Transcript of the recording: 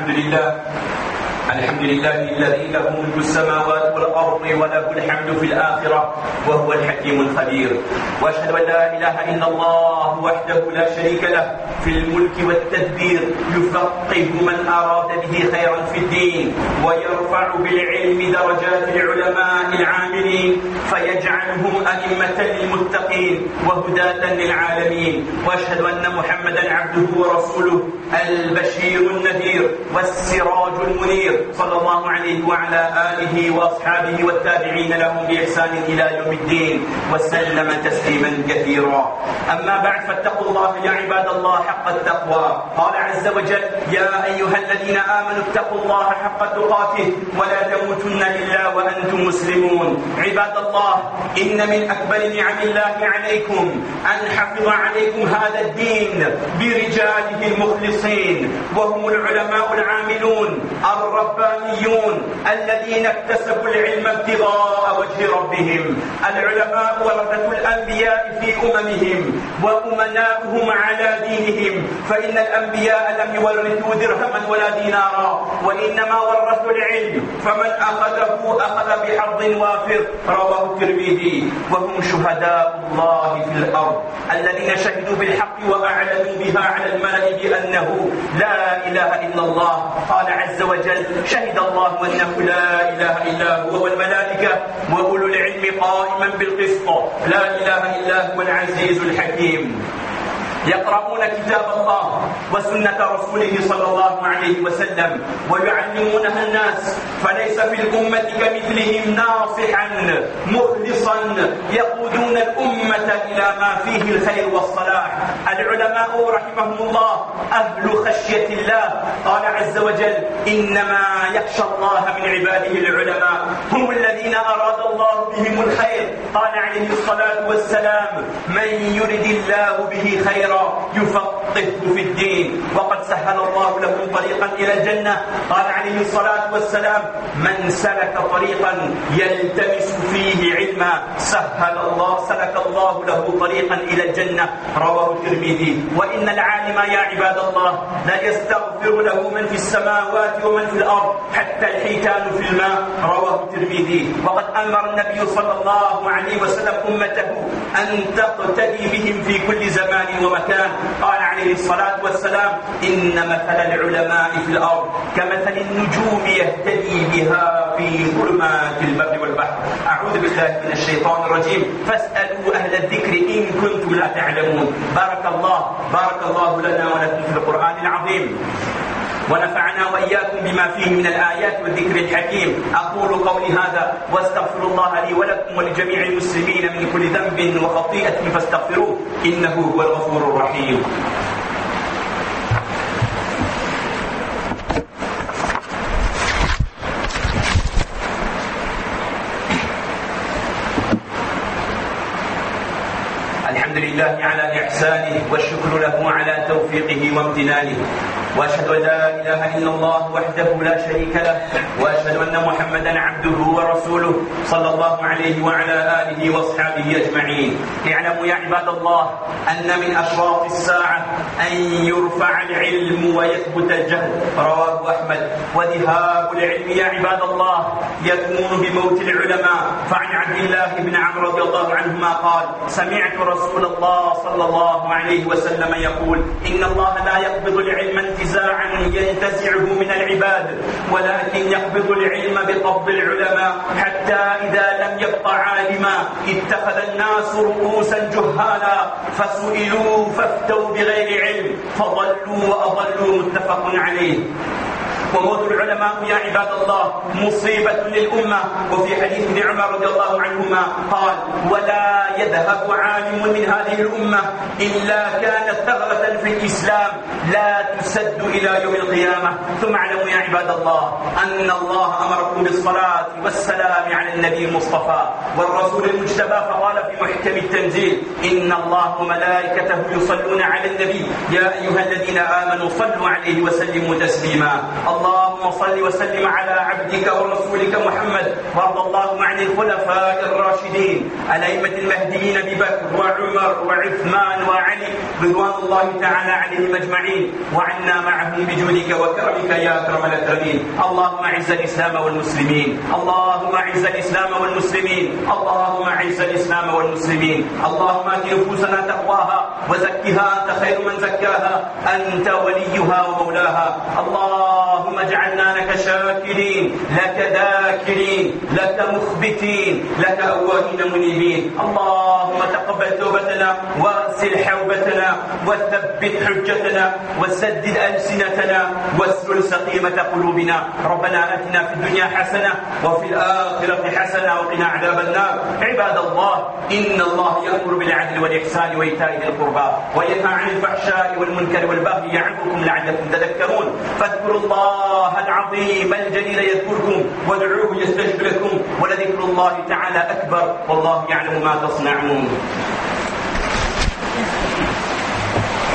الحمد لله الذي له ملك السماوات والأرض وله الحمد في الآخرة وهو الحكيم الخبير. وأشهد أن لا إله إلا الله وحده لا شريك له في الملك والتدبير، يفقه من أراد به خيرا في الدين، ويرفع بالعلم درجات العلماء العاملين، فيجعلهم أئمة للمتقين وهداة للعالمين. وأشهد أن محمدا عبده ورسوله البشير النذير والسراج المنير، صلى الله عليه وعلى آله وأصحابه والتابعين لهم بإحسان إلى يوم الدين، وسلم تسليما كثيرا. أما بعد، فاتقوا الله يا عباد الله حق التقوى. قال عز وجل: يا أيها الذين آمنوا اتقوا الله حق تقاته ولا تموتن إلا وأنتم مسلمون. عباد الله، إن من أكبر نعم الله عليكم أن حفظ عليكم هذا الدين برجاله المخلصين، وهم العلماء العاملون الربانيون الذين اكتسبوا العلم ابتغاء وجه ربهم. العلماء ورثة الأنبياء في أممهم وأمناؤهم على دينهم، فإن الأنبياء لم يورثوا درهما ولا دينارا، وإنما ورثوا العلم، فمن أخذه أخذ بحظ وافر. رواه الترمذي. وهم شهداء الله في الأرض الذين شهدوا بالحق وأعلنوا بها على الملأ بأنه لا إله إلا الله. قال عز وجل: شهد الله أنه لا إله إلا هو والملائكة وأولو العلم قائما بالقسط، لا إله إلا هو العزيز الحكيم. يقرؤون كتاب الله وسنة رسوله صلى الله عليه وسلم ويعلمونها الناس، فليس في الأمة كمثلهم ناصحا مخلصا يقودون الأمة إلى ما فيه الخير والصلاح. العلماء رحمهم الله أهل خشية الله. قال عز وجل: إنما يخشى الله من عباده العلماء، هم الذين أراد الله بهم الخير. قال عليه الصلاة والسلام: من يرد الله به خيرا يفقهه في الدين، وقد سهل الله له طريقا إلى الجنة. قال عليه الصلاة والسلام: من سلك طريقا يلتمس فيه علما سلك الله له طريقا إلى الجنة. رواه الترمذي. وإن العالم يا عباد الله لا يستغفر له من في السماوات ومن في الأرض، حتى الحيتان في الماء. رواه الترمذي. وقد أمر النبي صلى الله عليه وسلم أمته أن تقتدي بهم في كل زمان ومكان. قال عليه الصلاة والسلام: إن مثل العلماء في الأرض كمثل النجوم يهتدي بها في ظلمات البر والبحر. أعوذ بالله من الشيطان الرجيم. فاسألوا أهل الذكر إن كنتم لا تعلمون. بارك الله لنا ولكم في القرآن العظيم، ونفعنا وإياكم بما فيه من الآيات والذكر الحكيم. أقول قولي هذا واستغفر الله لي ولكم ولجميع المسلمين من كل ذنب وخطيئة فاستغفروه، إنه هو الغفور الرحيم. الحمد لله على إحسانه، والشكر له على توفيقه وامتنانه، وأشهد أن لا إله إلا الله وحده لا شريك له، وأشهد أن محمدا عبده ورسوله صلى الله عليه وعلى آله وأصحابه أجمعين. اعلموا يا عباد الله أن من أشراط الساعة أن يرفع العلم ويثبت الجهل. رواه أحمد. وذهاب العلم يا عباد الله يكون بموت العلماء. فعن عبد الله بن عمرو رضي الله عنهما قال: سمعت رسول الله صلى الله عليه وسلم يقول: إن الله لا يقبض العلم انتزاعا ينتزعه من العباد، ولكن يقبض العلم بقبض العلماء، حتى إذا لم يبق عالما اتخذ الناس رؤوسا جهالا فسئلوا فافتوا بغير علم فضلوا وأضلوا. متفق عليه. وموت العلماء يا عباد الله مصيبة للأمة. وفي حديث ابن عمر رضي الله عنهما قال: ولا يذهب عالم من هذه الأمة إلا كانت ثغرة في الإسلام لا تسد إلى يوم القيامة. ثم اعلموا يا عباد الله أن الله أمركم بالصلاة والسلام على النبي المصطفى والرسول المجتبى، فقال في محكم التنزيل: إن الله وملائكته يصلون على النبي يا أيها الذين آمنوا صلوا عليه وسلموا تسليما. اللهم صل وسلم على عبدك ورسولك محمد. وارض اللهم عن الخلفاء الراشدين الأئمة المهديين أبي بكر وعمر وعثمان وعلي رضوان الله تعالى عليهم أجمعين، وعنا معهم بجودك وكرمك يا أكرم الأكرمين. اللهم أعز الإسلام والمسلمين، اللهم أعز الإسلام والمسلمين، اللهم أعز الإسلام والمسلمين. اللهم آت نفوسنا تقواها وزكها أنت خير من زكاها، أنت وليها ومولاها. اللهم اجعلنا لك شاكرين، لك ذاكرين، لك مخبتين، لك أواهين منيبين. اللهم تقبل توبتنا واغسل حوبتنا وثبت حجتنا وسدد ألسنتنا واسلل سقيمة قلوبنا. ربنا آتنا في الدنيا حسنة وفي الآخرة حسنة وقنا عذاب النار. عباد الله، إن الله يأمر بالعدل والإحسان وإيتاء ذي القربى وينهى عن الفحشاء والمنكر والبغي يعظكم لعلكم تذكرون. فاذكروا الله العظيم الجليل يذكركم وادعوه يستجب لكم، ولذكر الله تعالى أكبر، والله يعلم ما تصنعون.